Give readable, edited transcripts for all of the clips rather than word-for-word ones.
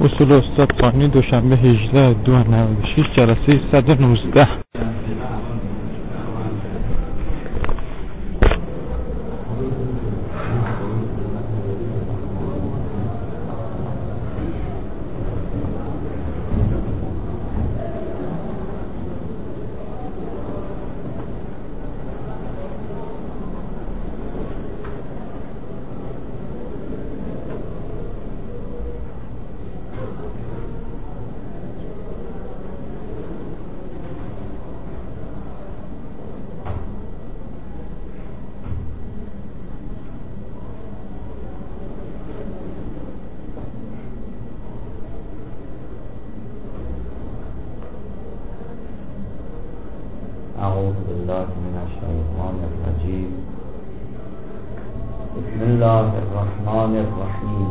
اصول استاد قانی دوشنبه 18/2/96 جلسه 119. اعوذ بالله من الشیطان الرجیم. بسم الله الرحمن الرحیم.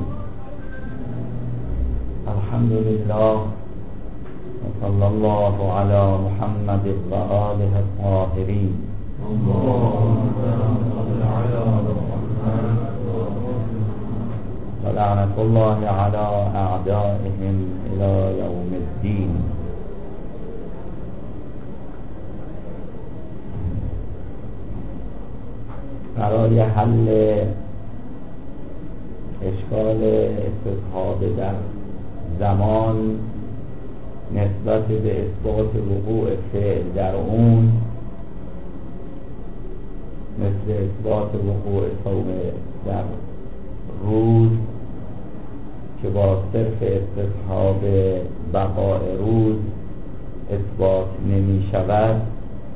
الحمد لله وصلی الله علی محمد و آله الطاهرین. و لعنة الله علی اعدائهم الی یوم الدین. برای حل اشکال استصحاب در زمان نسبت به اثبات وقوع فعل در اون، مثل اثبات وقوع صوم در روز که با صرف استصحاب بقاء روز اثبات نمی شود،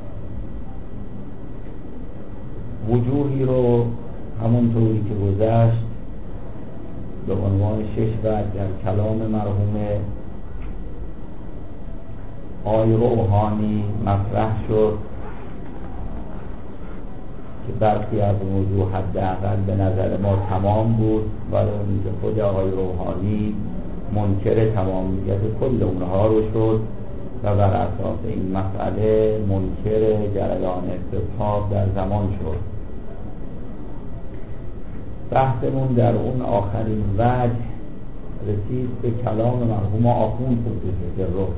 وجوهی رو همونطوری که گذشت به عنوان 6 وجه در کلام مرحوم آقای روحانی مطرح شد که برخی از موضوع حداقل به نظر ما تمام بود، ولی اون که خود آقای روحانی منکر تمامیت کل اونها رو شد و بر اساس این مسئله منکر جریان استصحاب در زمان شد. بحثمون در اون آخرین وجه رسید به کلام مرحوم آخوند قدس سره.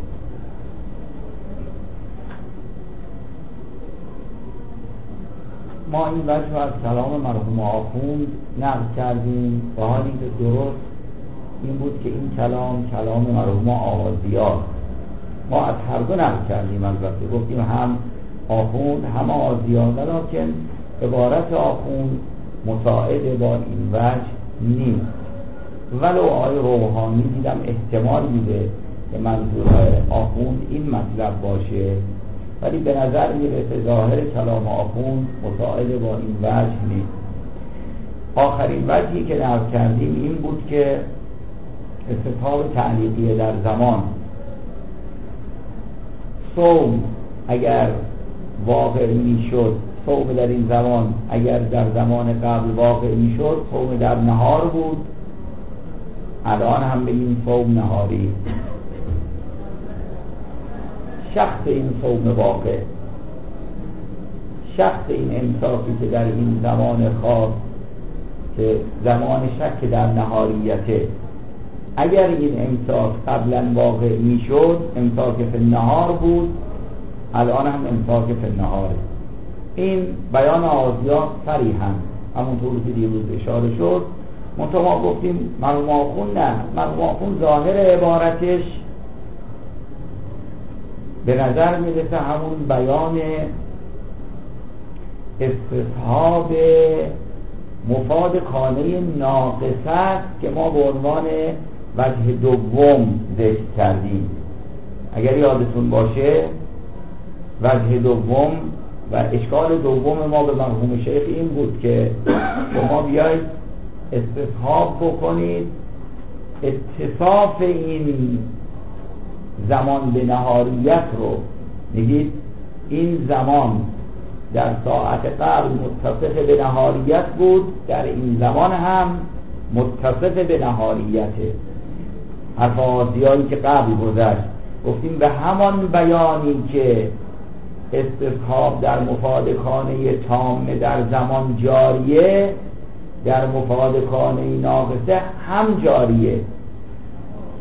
ما این وجه رو از کلام مرحوم آخوند نقل کردیم، و حالی که درست این بود که این کلام مرحوم آغازیار. ما از هر دو نقل کردیم، البته گفتیم هم آخوند هم آغازیار، ولیکن عبارت آخوند مساعد با این وجه نیست. ولو آقای روحانی دیدم احتمال میده که منظور آخوند این مطلب باشه، ولی به نظر میرسه ظاهر کلام آخوند مساعد با این وجه نیست. آخرین وجهی که نقل کردیم این بود که استصحاب تعلیقی در زمان، صوم اگر واقع میشد، صوم در این زمان اگر در زمان قبل واقع میشد، صوم در نهار بود، الان هم به این صوم نهاری. شخص این صوم واقع، شخص این امساکی که در این زمان خاص که زمان شک در نهاریته، اگر این امساک قبلا واقع میشد امساک فی النهار بود، الان هم امساک فی النهاره. این بیان آغازیار صریحاً همونطور که دیروز اشاره شد. منتها ما گفتیم مرحوم آخوند نه، مرحوم آخوند ظاهر عبارتش به نظر میرسه همون بیان استصحاب مفاد کانه ناقصه است که ما به عنوان وجه دوم ذکر کردیم. اگر یادتون باشه وجه دوم و اشکال دوم ما به مرحوم شیخ این بود که شما بیایید استصحاب بکنید اتصاف این زمان به نهاریت رو، میگید این زمان در ساعت قبل متصف به نهاریت بود، در این زمان هم متصف به نهاریته. حرف آغازیاری که قبل گذشت گفتیم به همان بیانی که استصحاب در مفاد کانه تامه در زمان جاریه، در مفاد کانه ناقصه هم جاریه.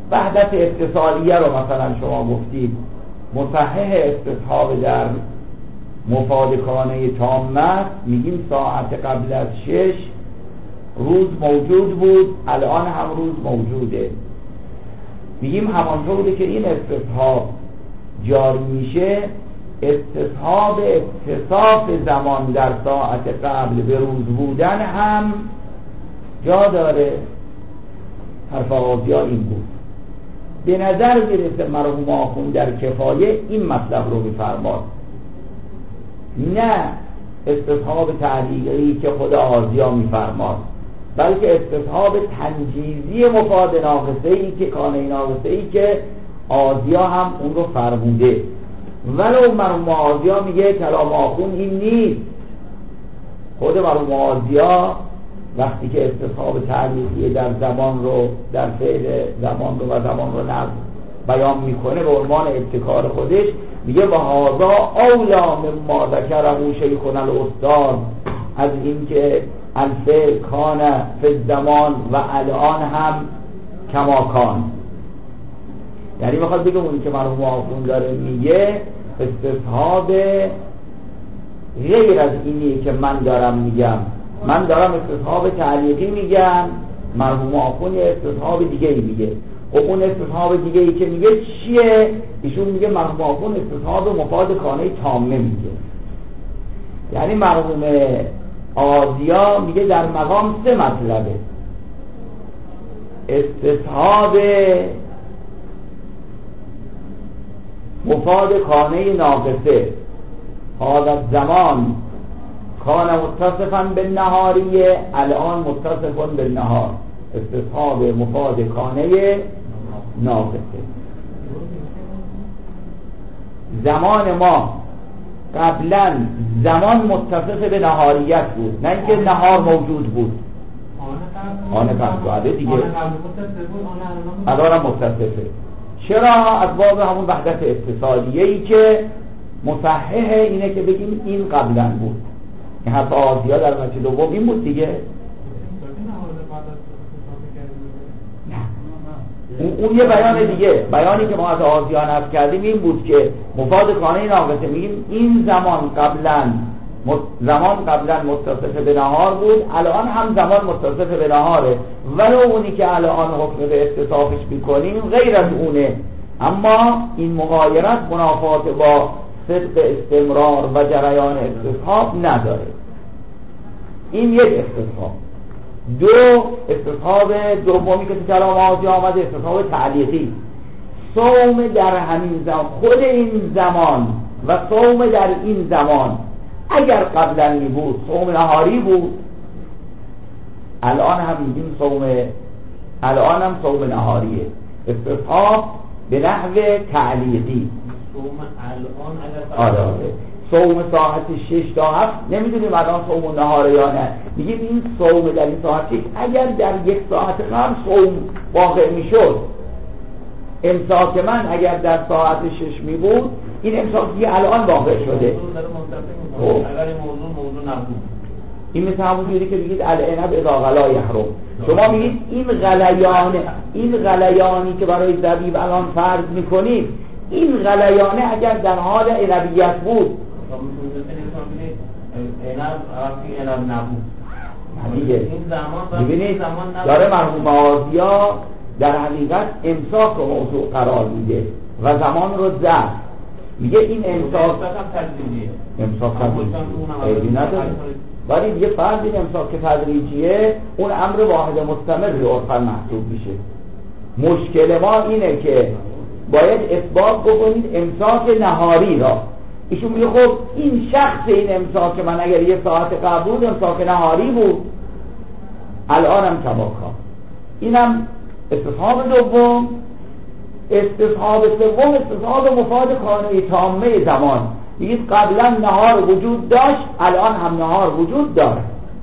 وحدت اتصالیه رو مثلا شما گفتید مصحح استصحاب در مفاد کانه تامه است، میگیم ساعت قبل از 6 روز موجود بود، الان هم روز موجوده. میگیم همانطوری که این استصحاب جاری میشه، استصحاب اتصاف زمان در ساعت قبل به روز بودن هم جا داره. حرف آغازیا این بود. به نظر میرسه مرحوم آخوند در کفایه این مطلب رو بفرماد، نه استصحاب تعلیقی که خود آغازیا میفرماد، بلکه استصحاب تنجیزی مفاد ناقصه ای که کانه ناقصه ای که آغازیا هم اون رو فرموده. ولو مرحوم آغازیا میگه کلام آخوند این نیست. خود مرحوم آغازیا وقتی که استصحاب تعلیقی در زمان رو، در فعل زمان رو و زمان رو نقض بیان میکنه به عنوان ابتکار خودش، میگه و هذا اولا مما ذکره شیخنا الاستاد، از اینکه الفعل کان فی الزمان و الان هم کما کان. یعنی میخواد بگه اونی که مرحوم آخوند داره میگه استصحاب غیر از اینی که من دارم میگم. من دارم استصحاب تعلیقی میگم، مرحوم آخوند استصحاب دیگه ای میگه. خب اون استصحاب دیگه ای که میگه چیه؟ ایشون میگه مرحوم آخوند استصحاب مفاد کانه تامه میگه. یعنی مرحوم آغازیا میگه در مقام 3 مطلبه: استصحاب مفاد کانه ناقصه، حالت زمان کان متصفا به نهاریه، الان متصفا به نهار. استصحاب مفاد کانه ناقصه. زمان ما قبلا زمان متصف به نهاریت بود، نه اینکه نهار موجود بود. آن قبل دیگه الان هم متصفه. چرا؟ از باب همون وحدت اتصالیه ای که مصحح اینه که بگیم این قبلا بود. این حرف آغازیا در مجلس دوم این بود دیگه. اون یه بیان دیگه. بیانی که ما از آغازیا نقل کردیم این بود که مفاد کانه ناقصه میگیم این زمان قبلا متصف به نهار بود، الان هم زمان متصف به نهاره، ولو اونی که الان حکم به استصحابش میکنیم غیر از اونه، اما این مغایرت منافات با صدق استمرار و جریان استصحاب نداره. این یک استصحاب. 2 استصحاب دومی که تو کلام آغازی آمده استصحاب تعلیقی. صوم در همین زمان، خود این زمان و صوم در این زمان اگر قبلا می بود صوم نهاری بود، الان هم میگیم الان هم صوم نهاریه. استصحاب به نحو تعلیقی. صوم الان آره صوم ساعت 6 تا 7 نمیدونیم الان صوم نهاره یا نه، میگیم این صوم در این ساعت 6 اگر در 1 ساعت قبل صوم واقع میشد، امساک من اگر در ساعت 6 می بود، این امساک دیگه الان واقع شده. اگر این موضوع نبود، این مثل همون جوری که بگید العنب اذا غلا یحرم. شما میگید این غلیانی که برای زبیب الان فرض میکنید، این غلیانه اگر در حال عنبیت بود عنب نبود دیگه. ببینید داره مرحوم آغازیا در حقیقت امساک رو موضوع قرار میده و زمان رو ضبط. میگه این امساک تدریجیه نداره، ولی دیگه فرض این امساک که تدریجیه اون امر واحد مستمر رو عرفاً محسوب میشه. مشکل ما اینه که باید اثبات بکنید امساک نهاری را. ایشون میگه خب این شخص این امساک من اگر 1 ساعت قبل بود امساک نهاری بود، الان هم کماکان. اینم استصحاب دوم. استصحاب سوم استصحاب مفاد کانه تامه زمان. میگید قبلا نهار وجود داشت، الان هم نهار وجود داره.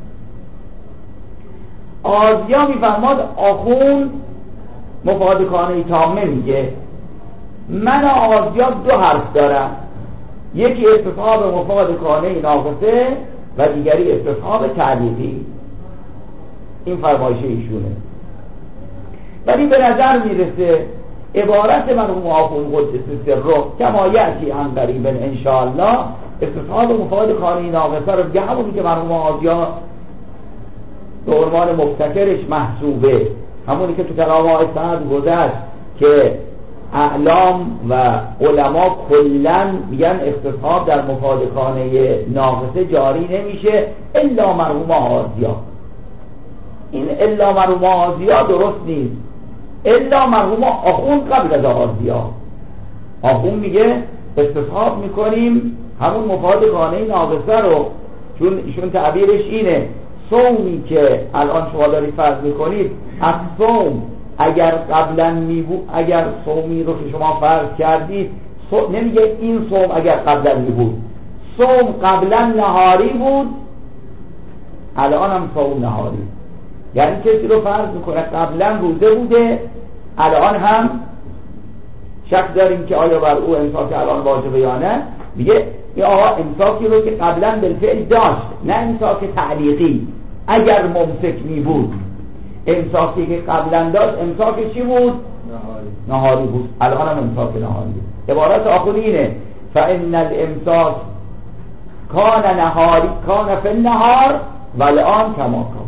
آغازیا میفرماد آخوند مفاد کانه تامه میگه. من آغازیا 2 حرف دارم، یکی استصحاب مفاد کانه ناقصه و دیگری استصحاب تعلیقی. این فرمایش ایشونه. ولی به نظر میرسه عبارت مرحوم آخوند قدس سره کما یأتی عن قریب ان شاء الله استصحاب مفاد خانه ناقصه رو میگه، همونی که مرحوم آزیا به عنوان مبتکرش محسوبه، همونی که تو کلام آقای سعد گذشت که اعلام و علما کلن میگن استصحاب در مفاد خانه ناقصه جاری نمیشه الا مرحوم آزیا. این الا مرحوم آزیا درست نیست، الا مرحوم آخوند قبل از آزیا. آخوند میگه استصحاب میکنیم همون مفاد خانه ناقصه رو، چون ایشون تعبیرش اینه صومی که الان شما دارید فرض میکنید از صوم اگر قبلا میبود، اگر صومی رو که شما فرض کردید نمیگه این صوم اگر قبلا میبود، صوم قبلا نهاری بود الان هم صوم نهاری، یعنی کسی رو فرض میکنه قبلا روزه بوده الان هم شک داریم که آیا بر او امساک الان واجبه یا نه، میگه یا آقا امساکی رو که قبلا بالفعل داشت، نه امساک تعلیقی. اگر ممسک می بود امساکی که قبلا داشت امساک چی بود؟ نهاری بود، الان هم امساک نهاری بود. عبارت آخر اینه فإن الامساک کان نهاری کان فی النهار والآن کما کان.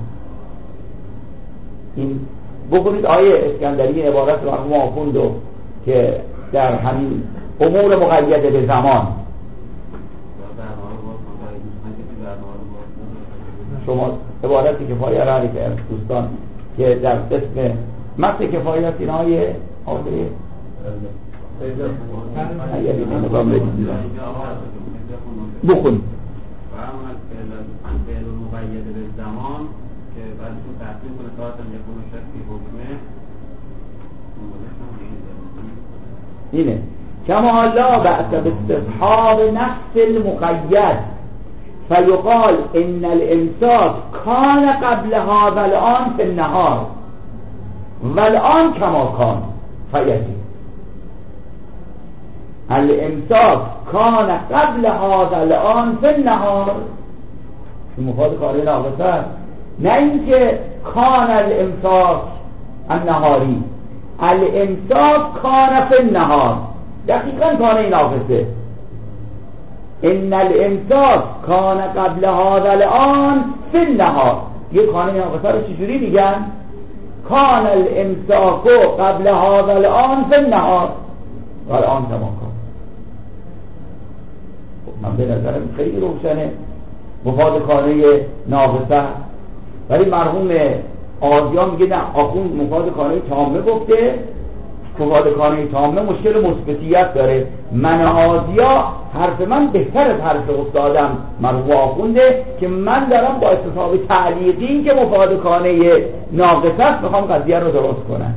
این بکنید آیه اسکندری عبارت مرحوم آخوند که در همین امور مقیده به زمان شما عبارتی کفایه را که دوستان که در قسم متن کفایت این آیه آخری بخون اینه کما لا بأس باستصحاب نفس المقید فیقال ان الامساک کان قبل هذا الان فی النهار والآن کما کان فیتی. الامساک کان قبل هذا الان فی النهار، این مفاد خانه ناقصه، نه اینکه کان الامساک النهاری، الامساک کان فی النهار، دقیقا کانه ناقصه. ان الامساک کان قبل هذا الان فی النهار، یه کانه ناقصه رو چجوری میگن؟ کان الامساک قبل هذا الان فی النهار والآن کما کان. من به نظرم خیلی روشنه مفاد خانه ناقصه، ولی مرحوم آزیا میگه نه، آخوند مفاد خانه تامه گفته، مفاد خانه تامه مشکل مثبتیت داره. من آزیا حرف من بهتر از حرف استادم مرحوم آخونده که من دارم با استصحاب تعلیقی که مفاد خانه ناقصه است میخوام قضیه رو درست کنم.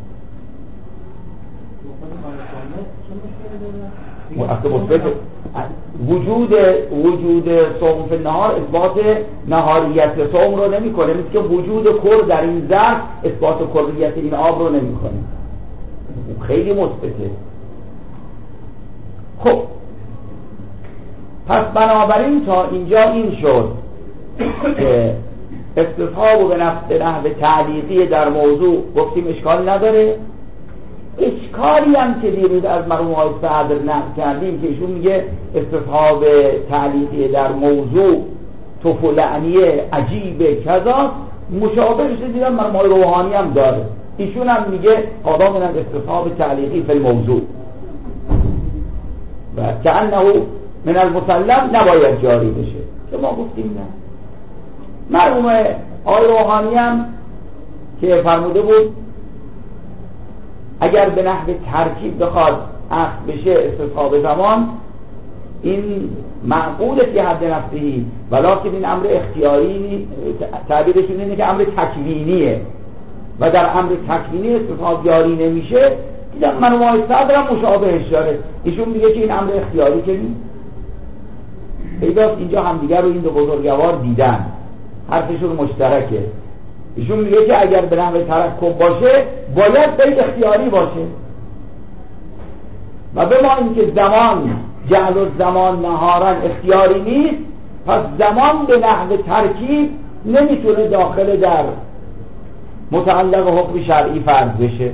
وجود صوم فی النهار اثبات نهاریت صوم رو نمیکنه، مثل که وجود کر در این ظرف اثبات کریت این آب رو نمیکنه، خیلی مثبته. خب پس بنابراین تا اینجا این شد که استصحاب به نحو تعلیقی در موضوع گفتیم اشکال نداره. اشکالی هم که دیروز از مرحوم آقای سعد نقل کردیم که ایشون میگه استصحاب تعلیقی در موضوع طفلعنیه عجیبه کذا، مشابهش دیدم مرحوم آقای روحانی هم داره، ایشون هم میگه قضا من استصحاب تعلیقی فی الموضوع و کأنه من المسلم نباید جاری بشه، که ما گفتیم نه. مرحوم آقای روحانی هم که فرموده بود اگر به نحو ترکیب بخواد اخذ بشه استصحاب زمان، این معقوله فی حد نفسه، ولکن این امر اختیاری، تعبیرشون اینه که امر تکوینیه و در امر تکوینی استصحاب جاری نمیشه. دیدم مرحوم آقای صدر هم مشابهش داره، ایشون میگه که این امر اختیاری که نیست. پیداست اینجا همدیگر رو این دو بزرگوار دیدن، حرفشون مشترکه. ایشون میگه که اگر به نحو ترکب باشه باید باید اختیاری باشه، و به ما اینکه زمان جعل الزمان نهارا اختیاری نیست، پس زمان به نحو ترکیب نمیتونه داخل در متعلق حکم شرعی فرض بشه.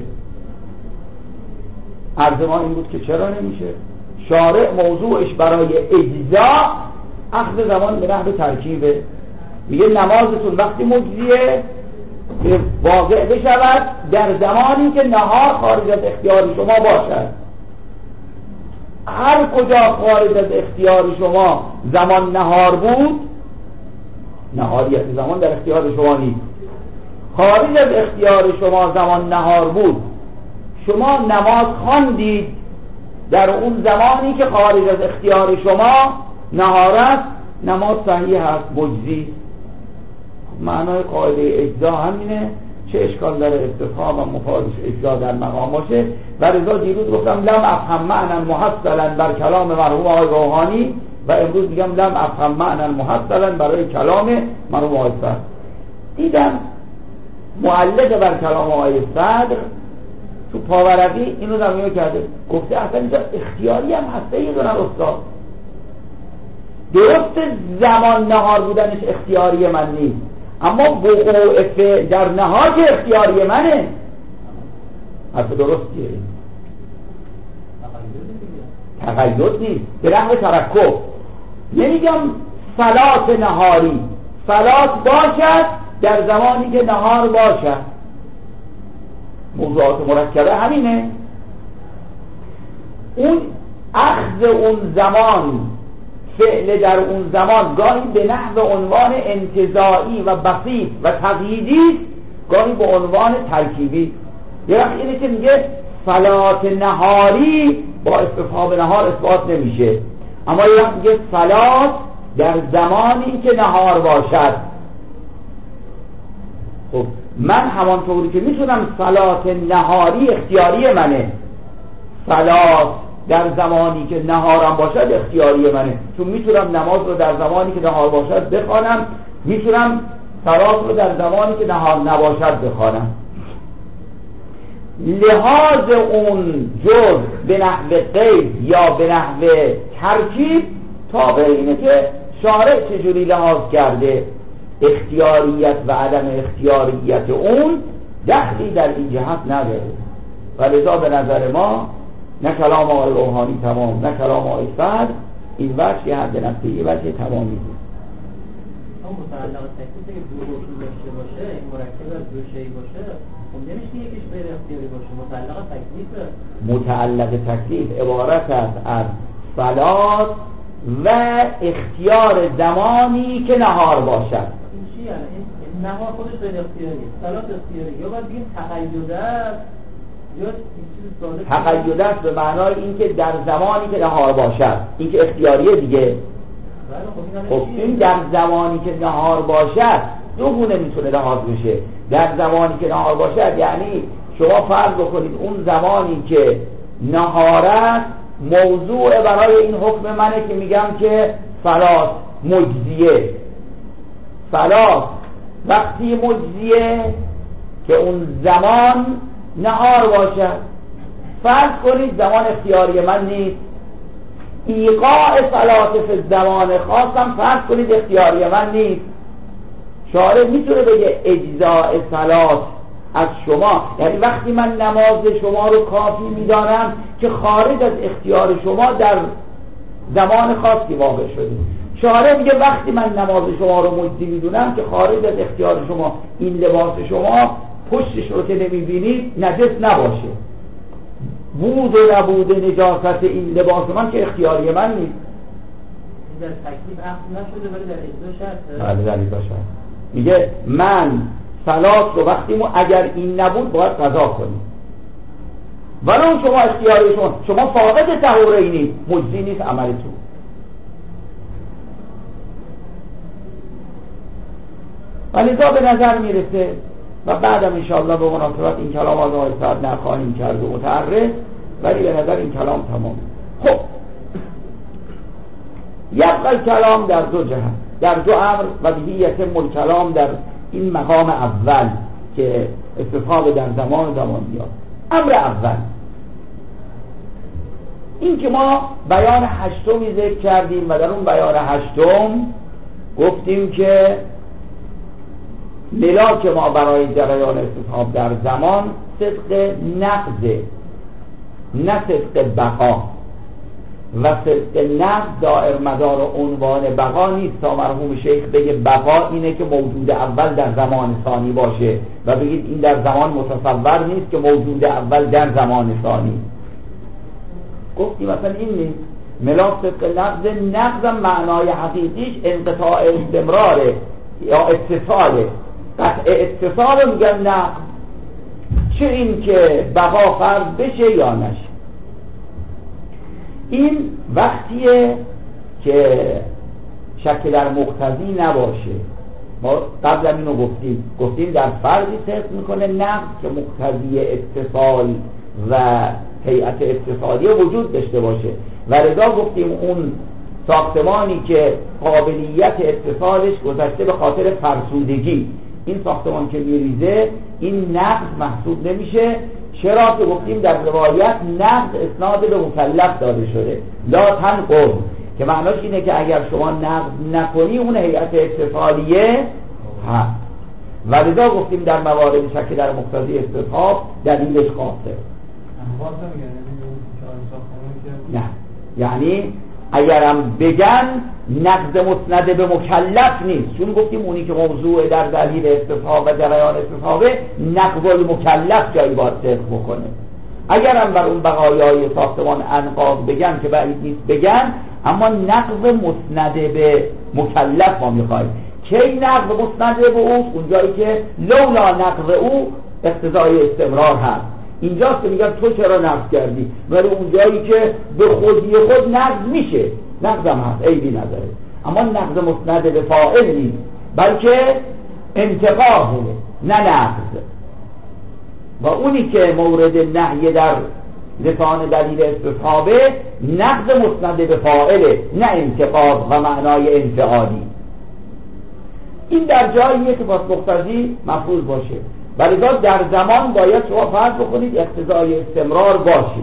عرض ما این بود که چرا نمیشه؟ شارع موضوعش برای اجزا اخذ زمان به نحو ترکیبه. میگه نمازتون وقتی مجزیه که واقع بشود در زمانی که نهار خارج از اختیار شما باشد. هر کجا خارج از اختیار شما زمان نهار بود، نهاریت زمان در اختیار شما نیست، خارج از اختیار شما زمان نهار بود، شما نماز خواندید در اون زمانی که خارج از اختیار شما نهار است، نماز صحیح هست، مجزی. معنای قاعده اجزا همینه. چه اشکال داره استفهام و مفادش اجزا در مقام باشه؟ و رضا دیروز گفتم لم افهم معنی محصلا بر کلام مرحوم آقای روحانی و امروز میگم لم افهم معنی محصلا برای کلام مرحوم آقای صدر. دیدم معلق بر کلام آقای صدر تو پاورقی اینو زمینه کرده، گفته اصلا اینجا اختیاری هم هسته یه دونن استاد. درست زمان نهار بودنش اختیاری من نیست، اما وقوع فعل در نهار که اختیاری منه. حرف درستیه. تقید نیست، به نحو ترکب. نمیگم صلات نهاری، صلات باشد در زمانی که نهار باشد. موضوعات مرکبه همینه. اون اخذ اون زمان، فعل در اون زمان گاهی به نحو عنوان انتزاعی و بسیط و تقییدی، گاهی به عنوان ترکیبی. یه وقت اینه که میگه صلات نهاری با استفهام نهار اثبات نمیشه، اما یه وقت میگه صلات در زمانی که نهار باشد. خب من همانطوری که میتونم صلات نهاری اختیاری منه، صلات در زمانی که نهارم باشد اختیاری منه، چون میتونم نماز رو در زمانی که نهار باشد بخوانم، میتونم صلات رو در زمانی که نهار نباشد بخوانم. لحاظ اون جز به نحو قید یا به نحو ترکیب تابع اینه که شارع چجوری لحاظ کرده. اختیاریت و عدم اختیاریت اون دخلی در این جهت نداره و لذا به نظر ما نه کلام آقای روحانی تمام نه کلام آقای صدر این وجه یه حد نفسی وجه تمامی بود. اما متعلق تکلیف که دو روشون داشته باشه، این مرکب از دو شی باشه، خب نمیشه یکیش غیر اختیاری باشه. متعلق تکلیف، متعلق تکلیف عبارت است از صلات و اختیار زمانی که نهار باشد. این چی یعنی؟ این نهار خودش غیر اختیاریه، صلات اختیاری. یا باید بگیم تقید است یا تقید است به معنای اینکه در زمانی که نهار باشد، این که اختیاریه دیگه. خب این در زمانی که نهار باشد دو گونه میتونه لحاظ بشه. در زمانی که نهار باشد یعنی شما فرض بکنید اون زمانی که نهار است موضوع برای این حکم منه که میگم که صلات مجزیه. صلات وقتی مجزیه که اون زمان نهار باشد. فرض کنید زمان اختیاری من نیست، ایقاع صلات فی زمان خاصم فرض کنید اختیاری من نیست. شارع میتونه بگه اجزاء صلات از شما، یعنی وقتی من نماز شما رو کافی میدانم که خارج از اختیار شما در زمان خاصی واقع شده. شارع میگه وقتی من نماز شما رو مجزی میدونم که خارج از اختیار شما این لباس شما پشتش رو که نمیبینید نجس نباشه. بود و نبود نجاست این لباس من که اختیاری من نیست. در تکلیف اخذ نشده ولی در اجزا شرطه. بله در اجزا شرط. میگه من صلات رو وقتی اگر این نبود باید قضا کنیم، ولو شما اختیاری شما فاقد طهورینی، مجزی نیست عملتون. ولذا به نظر میرسه و بعدم انشاءالله به مناسبت این کلام از آقای صدر نخواهیم کرد و متعرض، ولی به نظر این کلام تمام. خب یبقى الکلام در دو جهت، در دو امر و بهیت الکلام در این مقام اول که استفاده در زمان بیاد. امر اول این که ما بیان هشتمی ذکر کردیم و در اون بیان هشتم گفتیم که ملاک ما برای جریان استصحاب در زمان صدق نقضه، نه صدق بقا، و صدق نقض دائر مدار و عنوان بقا نیست تا مرحوم شیخ بگه بقا اینه که موجود اول در زمان ثانی باشه و بگید این در زمان متصور نیست که موجود اول در زمان ثانی. گفتی مثلا این نیست. ملاک صدق نقض معنای حقیقیش انقطاع استمراره یا اتصاله. قطع اتصال میگن نقض، چه این که بقا فرض بشه یا نشه. این وقتیه که شک در مقتضی نباشه. ما قبل اینو گفتیم در فرضی صدق میکنه نقض که مقتضی اتصال و هیئت اتصالی وجود داشته باشه، و رضا گفتیم اون ساختمانی که قابلیت اتصالش گذشته به خاطر فرسودگی، این ساختمان که میریزه این نقض محسوب نمیشه. چرا که گفتیم در روایت نقض اسناد به مکلف داده شده، لا تنقض، که معناش اینه که اگر شما نقض نکنی اون هیئت اتصالیه هست. و لذا گفتیم در موارد شک در مقتضی استصحاب دلیلش قاطع. نه، یعنی اگرم بگن نقض مسند به مکلف نیست، چون گفتیم اونی که موضوع در دلیل استصحاب و جریان استصحابه نقض المکلف جایی باید صدق بکنه. اگرم بر اون بقایای ساختمان انقاض بگن که بعید نیست بگن، اما نقض مسند به مکلف ما میخوایم. کی نقض مسند به اوست؟ اونجایی که لولا نقض او اقتضای استمرار هست. اینجاست که میگن تو چرا نقض کردی، ولی اونجایی که به خودی خود نقض میشه، نقض هم هست، عیبی نداره، اما نقض مسند به فاعل نیست، بلکه انتقاضه نه نقض. و اونی که مورد نهی در لسان دلیل استصحابه نقض مسند به فاعله، نه انتقاض و معنای انفعالی. این در جاییه که باید مقتضی مفروض باشه، ولی در زمان باید شما فرض بکنید اقتضای استمرار باشه.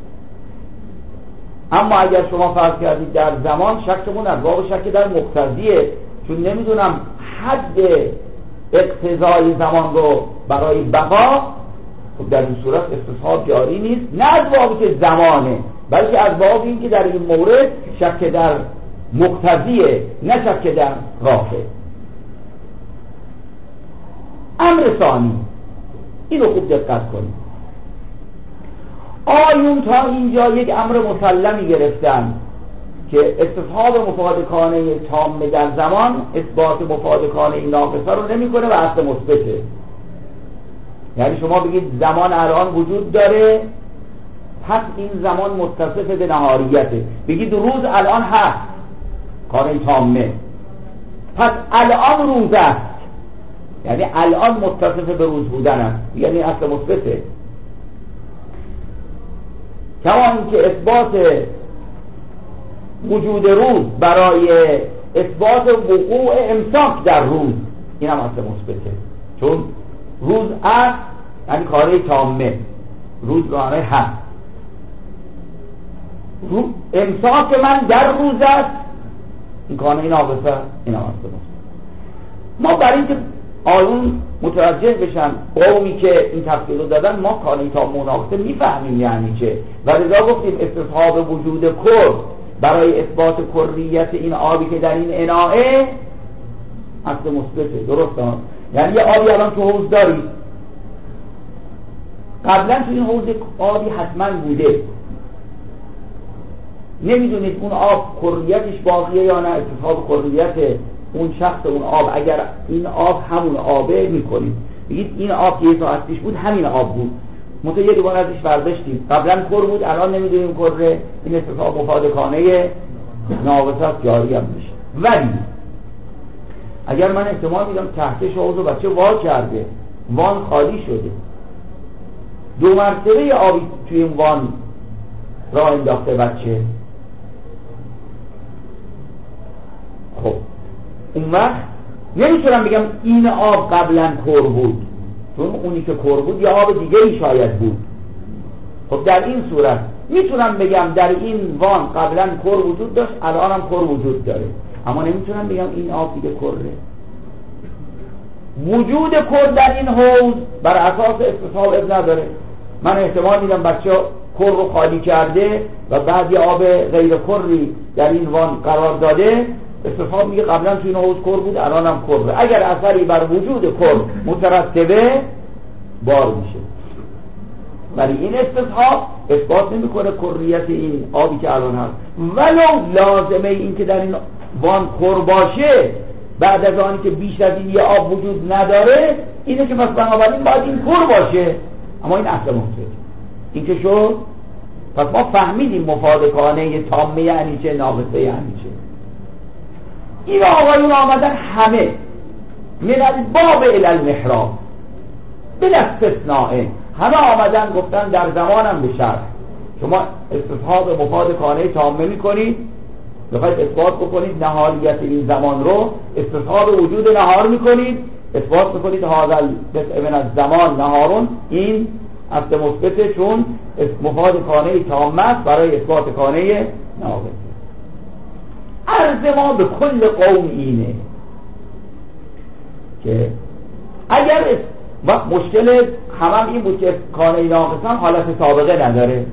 اما اگر شما فرض کردید در زمان، شکمون از باب شک در مقتضیه، چون نمیدونم حد اقتضای زمان رو برای بقا، خب در این صورت استصحاب جاری نیست، نه از بابی که زمانه، بلکه از بابی این که در این مورد شک در مقتضیه، نه شک در رافع. امر ثانی، اینو خوب دقت کنید. آیون تا اینجا یک امر مسلمی گرفتن که استصحاب مفادکانه تام در زمان اثبات مفادکانه ناقصه رو نمیکنه و اصل مثبته. یعنی شما بگید زمان الان وجود داره، پس این زمان متصف به نهاریته. بگید روز الان هست، کانه تامه، پس الان روز است، یعنی الان متصف به روز بودن است، یعنی اصل مثبته. کما اینکه اثبات وجود روز برای اثبات وقوع امساک در روز، این هم اصل مثبته، چون روز است یعنی کاره تامه، روز کاره هست. امساک من در روز است، این کانه ناقصه، این هم اصل مثبته. ما برای اینکه آیون متوجه بشن قومی که این تفسیر رو دادن، ما کانه تام ناقصه میفهمیم یعنی چه، و لذا گفتیم استصحاب وجود کر برای اثبات کریت این آبی که در این اناعه اصل مثبته. درست ها؟ یعنی یه آبی الان تو حوض دارید، قبلا تو این حوض آبی حتما بوده، نمیدونید اون آب کریتش باقیه یا نه، استصحاب کریت اون شخص اون آب، اگر این آب همون آبه میکنید، بگید این آب که یه ساعت پیش بود همین آب بود، مثلا یه دوباره ازش برداشتیم، قبلا کر بود الان نمیدونیم کره، این استصحاب مفادکانه ناقصه جاری هم میشه. ولی اگر من احتمال میدم تحتش حوض و بچه وا کرده، وان خالی شده، 2 مرتبه آبی توی این وان راه انداخته بچه، خب اون وقت نمیتونم بگم این آب قبلا کر بود، چون اونی که کر بود یا آب دیگه ای شاید بود. خب در این صورت میتونم بگم در این وان قبلا کر وجود داشت، الان هم کر وجود داره، اما نمیتونم بگم این آب دیگه کره. وجود کر در این حوض بر اساس استصحاب اب نداره. من احتمال میدم بچه کر رو خالی کرده و بعضی آب غیر کری در این وان قرار داده، استصحاب میگه قبلا تو این حوض کر بود الان هم کره. اگر اثری بر وجود کر مترتبه بار میشه، ولی این استصحاب اثبات نمیکنه کریت این آبی که الان هست. ولو لازمه این که در این وان کر باشه بعد از آنی که بیش از این یه آب وجود نداره، اینه که مثلا بنابراین باید این کر باشه، اما این اصل مفسد. این که شد، پس ما فهمیدیم مفادکانه تامه یعنی چه، ناقصه یعنی چه. این آقایون آمدن همه من الباب الی المحراب بلا استثناء، همه آمدن گفتن در زمانم به شرح شما استصحاب مفادکانه تامه میکنید، بخواید اثبات بکنید نهاریت این زمان رو، استصحاب وجود نهار میکنید، اثبات میکنید هذا من الزمان نهارون، این اصل مثبته چون مفاد کانه تامه است برای اثبات کانه ناقص. عرض ما به کل قوم اینه که اگر مشکل همم این بود که کانه ناقص هم حالت سابقه نداره،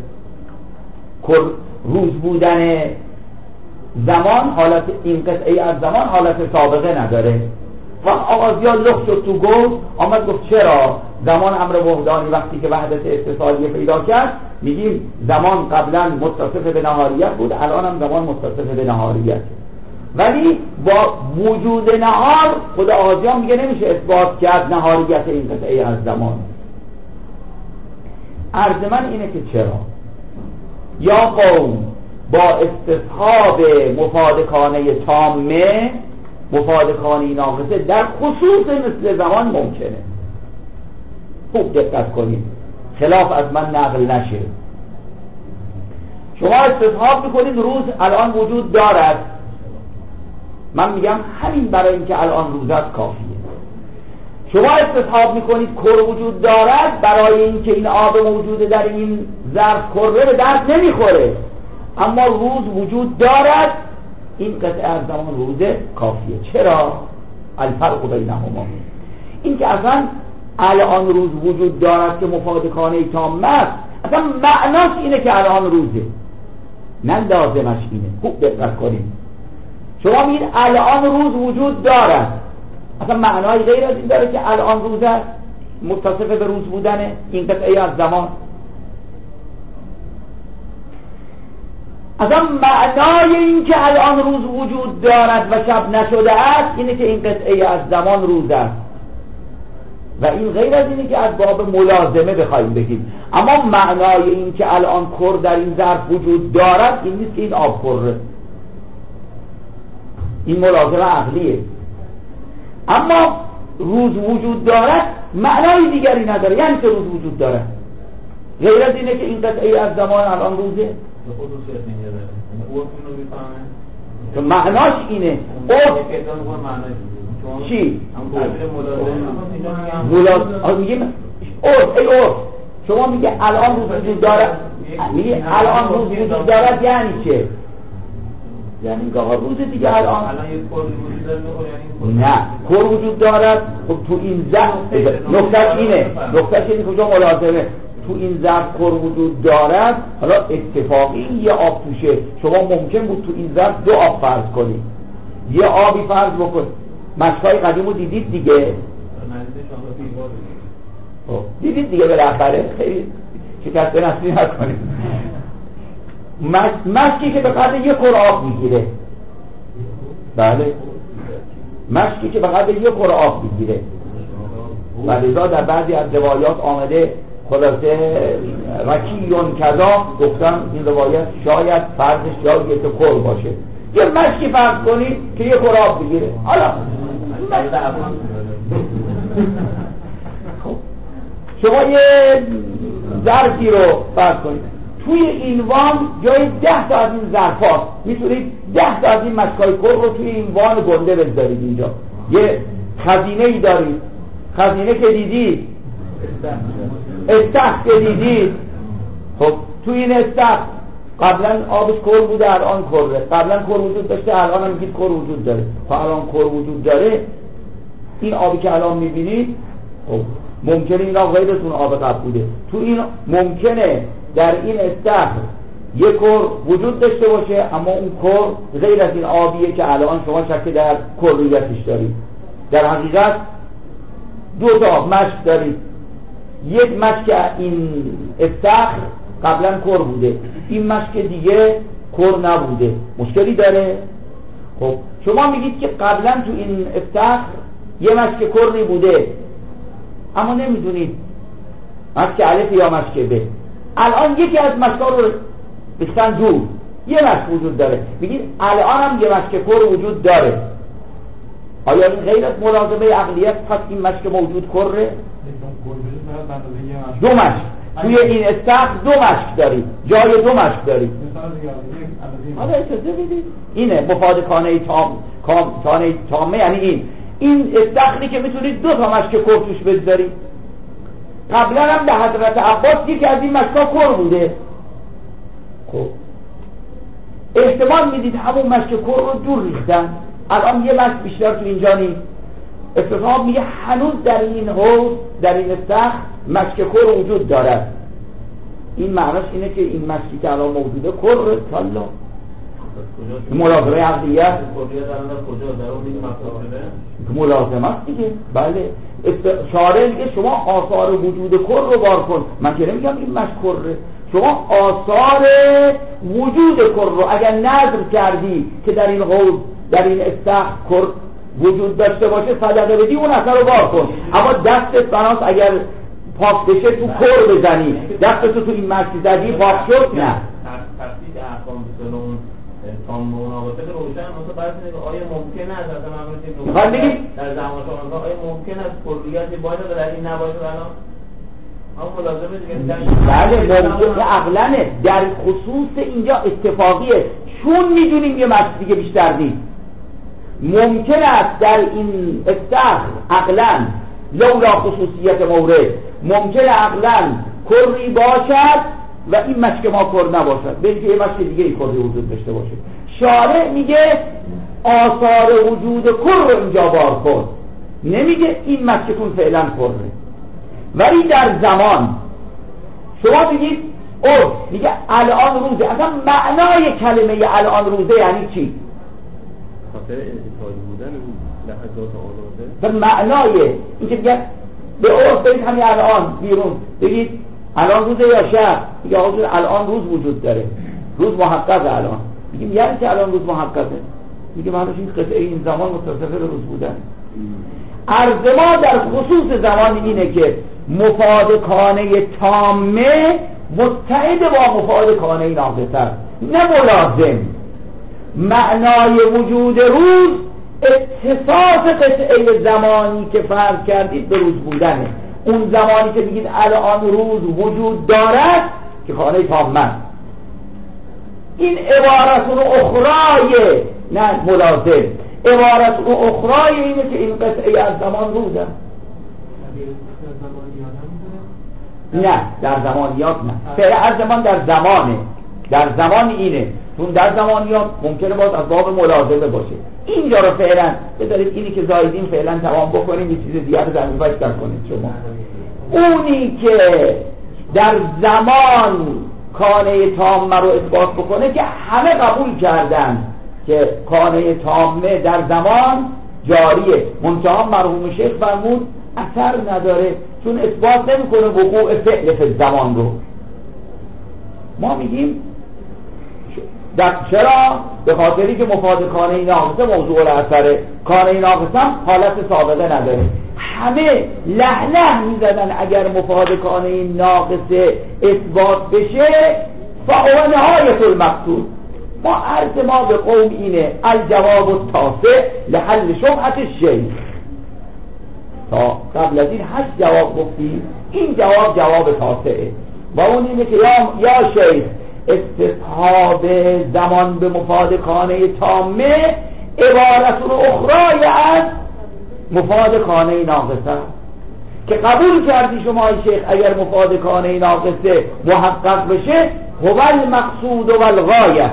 روز بودن زمان حالت این قطعه از زمان حالت سابقه نداره. و آغازیا لخ شد تو گفت، آمد گفت چرا زمان امر وحدانی وقتی که وحدت اتصالیه پیدا کرد میگیم زمان قبلا متصف به نهاریت بود، الان هم زمان متصف به نهاریت، ولی با وجود نهار خود آغازیا میگه نمیشه اثبات کرد نهاریت این قطعه از زمان. عرض من اینه که چرا یا قوم با استصحاب مفادکانه تامه مفادکانه ناقصه در خصوص مثل زمان ممکنه. خوب دقت کنید خلاف از من نقل نشه. شما استصحاب میکنید روز الان وجود دارد، من میگم همین برای اینکه الان روز است کافیه. شما استصحاب میکنید کر وجود دارد برای اینکه این آب موجود در این ظرف کره به درد نمیخوره، اما روز وجود دارد، این قطعه از زمان روزه کافیه. چرا؟ الفرق بینهما، این که اصلا الان روز وجود دارد که مفادکانه تامه است، اصلا معناش اینه که الان روزه، نه لازمش اینه. خوب دقت کنید، شما میگید الان روز وجود دارد، اصلا معنای غیر از این داره که الان روز است، متصف به روز بودن این قطعه از زمان. اصلا معنای این که الان روز وجود دارد و شب نشده است اینه که این قطعه از زمان روز است، و این غیر از اینه که از باب ملازمه بخوایم بگیم. اما معنای این که الان کر در این ظرف وجود دارد این نیست که این آب کره، این ملازمه عقلیه. اما روز وجود دارد معنای دیگری نداره، یعنی که روز وجود دارد، غیر از اینه که این قطعه از زمان الان روزه. تو معناش اینه چی؟ میگیم شما میگه الان روز وجود دارد، میگه الان روز وجود دارد یعنی چه؟ یعنی که روز دیگه الان نه کر وجود دارد. خب تو این ظرف نقطه اینه کجا ملازمه، تو این ظرف کر وجود دارد. حالا اتفاقی یه آب توشه، شما ممکن بود تو این ظرف دو آب فرض کنید، یه آبی فرض بکن. مشکای قدیمو دیدید دیگه، دیدید دیگه، بالاخره خیلی شکست نصفی نکنید. مشکی که به قدر یه کر آب میگیره، بله مشکی که به قدر یه کر آب میگیره، و لذا در بعضی از روایات آمده خلاصه رکیون کذا، گفتم این روایت شاید فرضش یا یه کر باشه. یه مشکی فرض کنید که یه کر آب بگیره. حالا شما یه ظرفی رو فرض کنید، توی این وان جای 10 تا از این ظرفات میتونید 10 تا از این مشکای کر رو توی این وان گنده بذارید. اینجا یه خزینه ای دارید، خزینه که دیدید، استخ که دیدید. خب توی این استخ قبلا آبش کر بوده الان کره، قبلا کر وجود داشته الان هم میگید کر وجود داره. تا الان کر وجود داره، این آبی که الان میبینید خب ممکنه اینا غیر از اون آب قبل بوده. تو این ممکنه در این استخر یک کر وجود داشته باشه، اما اون کر غیر از این آبیه که الان شما شک در کریتش دارید. در حقیقت دو تا مشک دارید، یک مشک این استخر قبلا کر بوده، این مشک دیگه کر نبوده. مشکلی داره؟ خب شما میگید که قبلا تو این استخر یه مشک کرنی بوده، اما نمیدونید مشک الف یا مشک ب. الان یکی از مشک‌ها رو بستن دور، یه مشک وجود داره، میگید الان هم یه مشک کر وجود داره. آیا این غیر از ملازمه عقلیت پس این مشک موجود کره؟ دو مشک توی این استخر دو مشک دارید، جای دو مشک دارید. حالا اجازه بدید، اینه مفاد کانه تامه، یعنی این استخری که میتونید دو تا مشک کر توش بذارید. قبلا هم به حضرت عباس یکی از این مشکا کر بوده. خب احتمال میدید همون مشک کر رو دور ریختن، الان یه مشک بیشتر تو اینجا نیست. استفهام میگه هنوز در این حوض، در این استخر مشک کر وجود دارد. این معناش اینه که این مشکی که الان موجوده کر کلا ملازمه عقلیت ملازمه است دیگه. بله شارع میگه شما آثار وجود کر رو بار کن. من که نمیگم این مشک کره، شما آثار وجود کر رو اگر نظر کردی که در این حوض، در این استخر کر وجود داشته باشه صدقه بدی، اون اثر رو بار کن. اما دستت بناست اگر پاک بشه تو کر بزنی، دستت تو این مشک زدی پاک شد. نه تفصیل احکام بسیار اون تام مناقضه روشن مثلا برای اینکه آیا ممکنه از میخوام بگیم در زمان شما آیا ممکن است کلیات باشه و در این نباشه الان هم ملازمه دیگه. بله ممکن عقلنه، در خصوص اینجا اتفاقیه، چون میدونیم یه مشک دیگه بیشتر نیست. ممکن است در این استخر عقلا لولا خصوصیت مورد ممکن عقلا کری باشد و این مشک ما کر نباشد، به اینکه یه مشک دیگه ای کری وجود داشته باشه. شارع میگه آثار وجود کر رو اینجا بار کن، نمیگه این مشک کن فعلا کره. ولی در زمان شما میگید میگه الان روزه، اصلا معنای کلمه الان روزه یعنی چی؟ خاطر انتقالی بودن لحظات آنازه به معنای اینکه میگه به عرف برید همین الان بیرون بگید الان روزه یا شب، میگه حضور الان روز وجود داره، روز محققه. الان میگیم یعنی که الان روز محققه، میگه معنیش این قطعه این زمان متصف روز بودن. عرض ما در خصوص زمان اینه که مفاد کانه تامه متحد با مفاد کانه ناقصه است، نه ملازم. معنای وجود روز اتصاف قطعه زمانی که فرض کردید به روز بودنه. اون زمانی که بگید الان روز وجود دارد که کانه تامه. این عبارت اخرای نه ملازم، عبارت اخرای اینه که این قطعه از زمان روزه. نه در زمانیات نه، فعل از زمان در زمانه، در زمان اینه، چون در زمانیات ممکنه باز از باب ملازمه باشه. اینجا رو فعلا بذارید اینی که زایدین فعلا تمام بکنیم، یه چیز دیگر رو زمین باش کنید. شما اونی که در زمان کانه تامه رو اثبات بکنه که همه قبول کردن که کانه تامه در زمان جاریه، منتها مرحوم شیخ فرمود اثر نداره، چون اثبات نمیکنه وقوع فعل فی زمان رو. ما میگیم چرا؟ به خاطری که مفاد کانه ناقصه موضوع الاثره، کانه ناقصه هم حالت سابقه نداره. همه لهله میزدن اگر مفاد کانه ناقصه اثبات بشه فهو نهایت المقصود. ما عرض ما به قوم اینه الجواب التاسع لحل شبهت الشیخ. تا قبل از این 8 جواب گفتیم، این جواب تاسعه و اون اینه که یا شیخ استصحاب زمان به مفاد کانه تامه عبارت اخرای از مفاد کانه ناقصه که قبول کردی شما شیخ اگر مفاد کانه ناقصه محقق بشه هو المقصود و الغایه.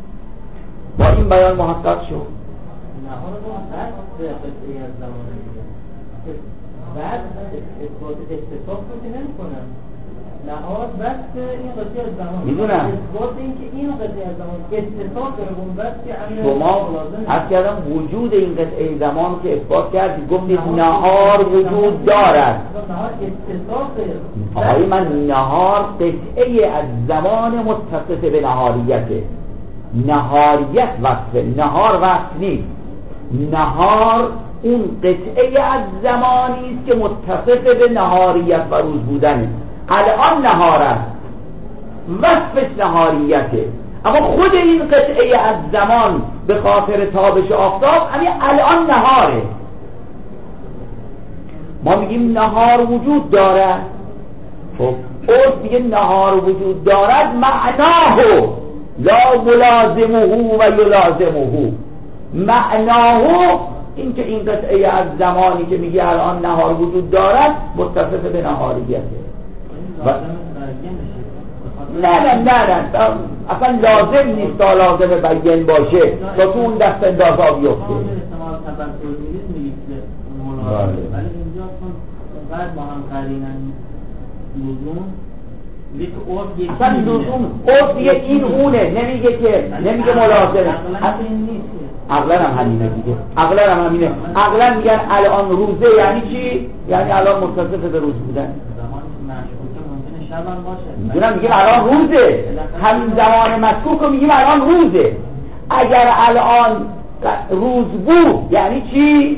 با این بیان محقق شد. بعد اثبات اتصاف رو که نمی کنم نهار بس این قضیه از زمان میدونم اثبات این که این قضیه از زمان اتصاف داره اون بس که شما از کردم وجود این قطعه زمان که اثبات کردی گفتید نهار وجود دارد نهار اتصاف آقای من نهار قطعه از زمان متصف به نهاریته نهاریت وصفه نهار وصف نیست نهار اون قطعه از زمانی است که متصف به نهاریت و روز بودنه الان نهار است وصفش نهاریته اما خود این قطعه از زمان به خاطر تابش آفتاب همین الان نهاره ما میگیم نهار وجود دارد خب عرف میگه نهار وجود دارد معناه لا ملازمه و یلازمه معناه این که این قطعه از زمانی که میگه الان نهار وجود دارد متصف به نهاریته نه اصلا لازم نیست تا لازم بیان باشه تا تو اون دست اندازا بیفته ولی اینجا چون بعد ما هم قرینن لزوم اصلا لزوم عرف دیگه این اونه نمیگه ملازمه عقلا هم همینه دیگه عقلا میگن الان روزه یعنی چی؟ یعنی الان متصف به روز بودن میدونم میگیم الان روزه همین زمان مشکوک رو میگیم الان روزه اگر الان روز بود یعنی چی؟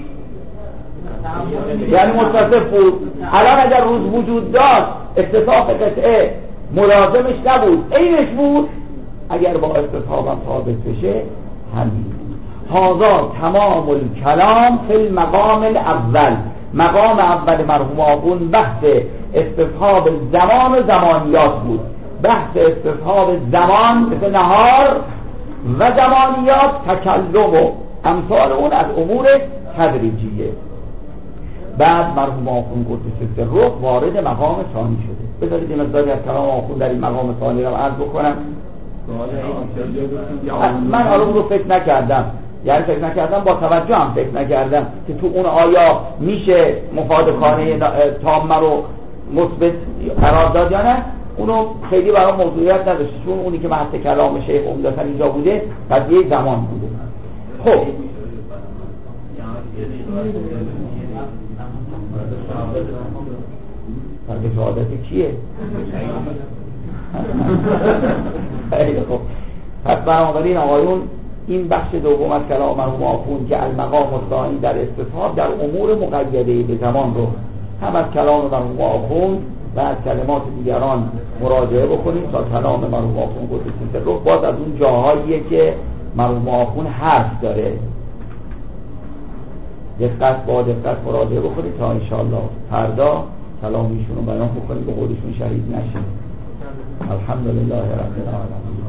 یعنی متصف بود الان اگر روز وجود داشت اتصاف قطعه ملازمش نبود عینش بود اگر با اتصاف هم ثابت بشه همین هذا تمام الکلام فی المقام الاول مقام اول مرحوم آقون بحث استصحاب زمان و زمانیات بود بحث استصحاب زمان مثل نهار و زمانیات تکلم و امثال اون از امور تدریجیه بعد مرحوم آقون قدس سره وارد مقام ثانی شده بذارید این مقداری از کلام آقون در این مقام ثانی رو عرض بکنم من حالا رو فکر نکردم یعنی فکر نکردم با توجه هم فکر نکردم که تو اون آیا میشه مفاد خانه تامه رو مثبت قرار داد یا نه اونو خیلی برای موضوعیت نداشت چون اونی که بحث کلام شیخ عمدتاً اینجا بوده قضیه زمان بوده خب فرق شهادت کیه؟ خیلی خب پس بنابراین آقایون این بخش دوم از کلام مرحوم آخوند که المقام الثانی در استصحاب در امور مقیده به زمان رو هم از کلام مرحوم آخوند و از کلمات دیگران مراجعه بکنیم تا کلام مرحوم آخوند قدس سره باز از اون جاهاییه که مرحوم آخوند حرف داره دقت مراجعه بکنیم تا انشاءالله فردا کلامیشون رو بیان بکنیم به قولشون شهید نشیم. الحمدلله رب العالمین.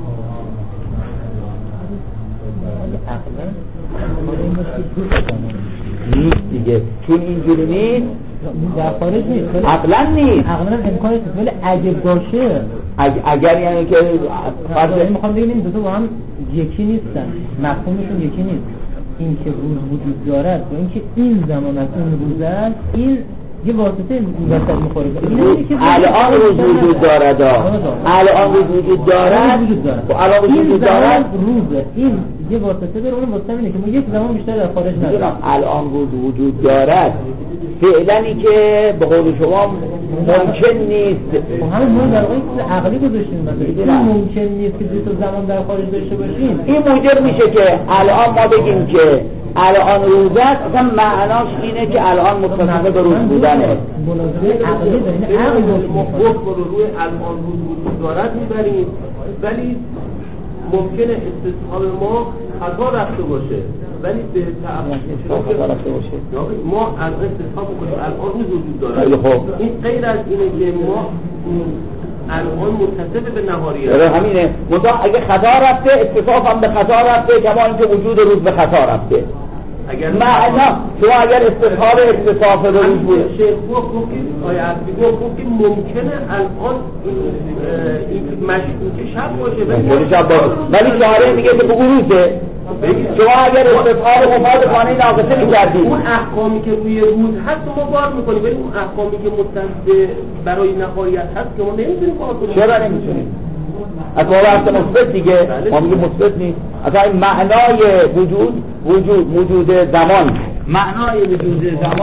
نیست دیگه چون اینجوری نیست در خارج نیست عقلا نیست عقلا امکانش نیست ولی اگه باشه اگر یعنی که میخوام بگم این دو تا با هم یکی نیستن مفهومشون یکی نیست این که روز وجود دارد و این که این زمان از اون روز است این یه واسطه وسط میخوره الان روز وجود دارد الان روز وجود دارد این زمان روزه این یه واسطه داره اون واسطه اینه که ما یک زمان بیشتر در خارج نداریم الان روز وجود دارد فعلنی که به قول شما ممکن نیست همین ما در واقع عقلی گذاشتیم مثلا این ممکن نیست که دو تا زمان در خارج داشته باشیم این موجب میشه که الان ما بگیم که الان روز است اصلا معناش اینه که الان متصل به روز بودنه مناسبه عقلی داریم عقل مفهوم رو روی الان روز وجود دارد میبریم ولی ممکنه استصحاب ما خطا رفته باشه ولی به خطا رفته باشه ما از استصحاب کنیم الان روز وجود دارد این غیر از اینه که ما الان متصل به نهاریه همینه منتها اگه خطا رفته استصحاب هم به خطا رفته کما اینکه وجود روز به خطا رفته معنا شما اگر استصحاب اتصاف به روز بود شیخ گفتید آیا اصلی گفتید ممکنه الان این مشکوک شب باشه ولی شب باشه ولی شهره میگه که بگو روزه شما اگر استصحاب مفاد خانه ناقصه می‌کردید اون احکامی که روی روز هست ما باز می‌کنیم، ولی اون احکامی که مستند برای نهایت هست که ما نمی‌تونیم باز کنیم. چرا نمی‌تونیم؟ از باب هست مثبت دیگه، ما میگیم مثبت نیست. اصلا این معنای وجود زمان، معنای وجود زمان